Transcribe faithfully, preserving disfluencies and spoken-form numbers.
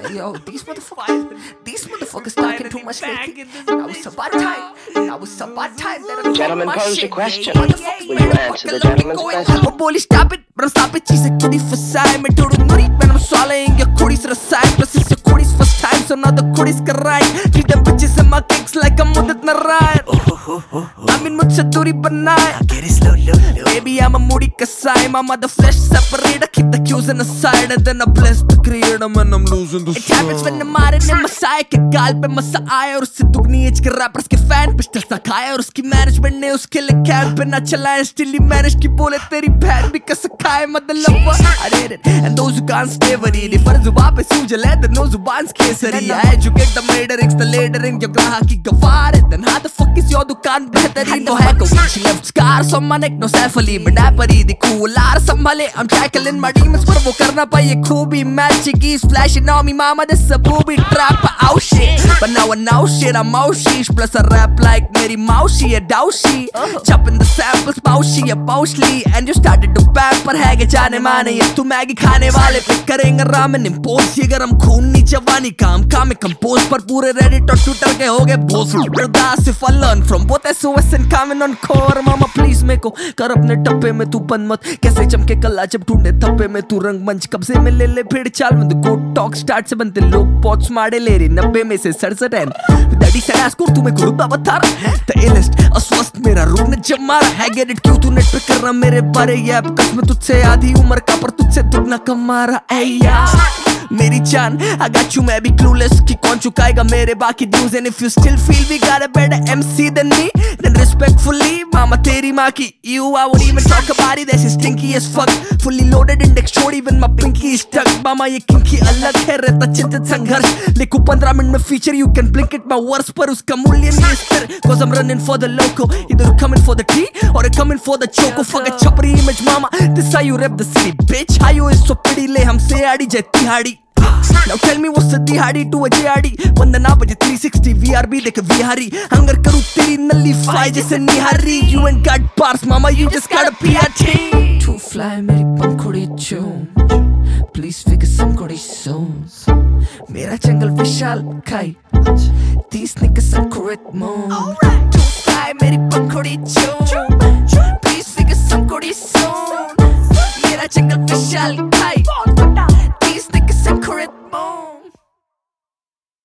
Yo, these motherfuckers, these motherfuckers talking too much lately. Now it's about time. Now it's about time that I'm Gentlemen, my pose shit. your question. Motherfuckers, Will you answer the gentleman's question? Oh, bully, stop it. Bro, stop it. She's a cutie for side. Me told her, when I'm swallowing your cooties to the side. Plus, it's your cooties first time, so now the cooties can ride. Treat them bitches in my kicks like I'm mudat na ride. I mean, mujhse duri banai. Get it slow, low, low. Baby, I'm a moody kasai. Mama, the flesh separate. I keep the cues in the side, and then I bless the creator, man. I'm losing the. It happens when I'm out in my side. के गाल पे मसा आया और उससे दुगनी as के rappers के फैन पिस्टल सा खाया और उसकी मैनेजमेंट ने उसके लिए कैब पे ना चलाया स्टिल ही मैनेज की बोले तेरी बहन भी कस खाए मतलब I did it and those who can't stay worried पर जुबान पे सूझ ले then no जुबान Kesari I educate the murderings the ladering your ग्राहक की गवार है then how the fuck is your दुकान बेहतरीन तो है कोई she left scars on my neck no safely but I pari the cool are संभाले I'm tackling my demons पर वो करना पाए खूबी magic is flashing on me mama this a booby trap out shit but now I know shit I'm out sheesh plus I rap like Mary Mousey a douchey chopping the samples Mousey a Bousley and you started to pamper है के जाने माने ये तू Maggi खाने वाले पे करेंगे ramen impose ये गरम खून नी जवानी काम काम में compose पर पूरे Reddit और Twitter के हो गए boss बर्दाश्त if I learn from both S O S and coming on core mama please मेरे को कर अपने टप्पे में तू बन मत कैसे चमके कला जब ढूंढे थप्पे में तू रंग मंच कब्जे में ले ले फिर चाल में the good talk start से बनते लोग पॉट्स मारे ले रहे नब्बे में से सड़सठ एन डैडी से आस्क और तुम्हें गुरुता बता रहा the illest अस्वस्थ मेरा रूह ने जब मारा है get it क्यों तू नेट पे कर रहा मेरे बारे ये कसम तुझसे आधी उम्र का पर तुझसे दुगना कमा रहा है यार मेरी जान I got you मैं भी clueless कि कौन चुकाएगा मेरे बाकी dues and if you still feel we got a better M C than me then respectfully मामा तेरी माँ की you I would even talk about it that's stinky as fuck fully loaded index छोड़ even my pinky is stuck मामा ये kinky अलग है रहता चिंतित संघर्ष लिखो पंद्रह मिनट में feature you can blink it my words पर उसका मूल्य नहीं स्थिर cause I'm running for the loco either coming for the tea or coming for the choco fuck a choppery image mama this how you rep the city bitch how you is so pretty ले हमसे आड़ी जय तिहाड़ी Now tell me what's the Dihadi to a J R D वंदना बजे three sixty V R B देख Vihari hunger करूँ तेरी नल्ली phi जैसे निहारी You ain't got bars mama you just got a P R T Too fly मेरी पंखुड़ी चूम Please figure some कोड़ी soon मेरा जंगल विशाल खाई These niggas are correct moon Too fly मेरी पंखुड़ी चूम Please figure some कोड़ी soon मेरा जंगल विशाल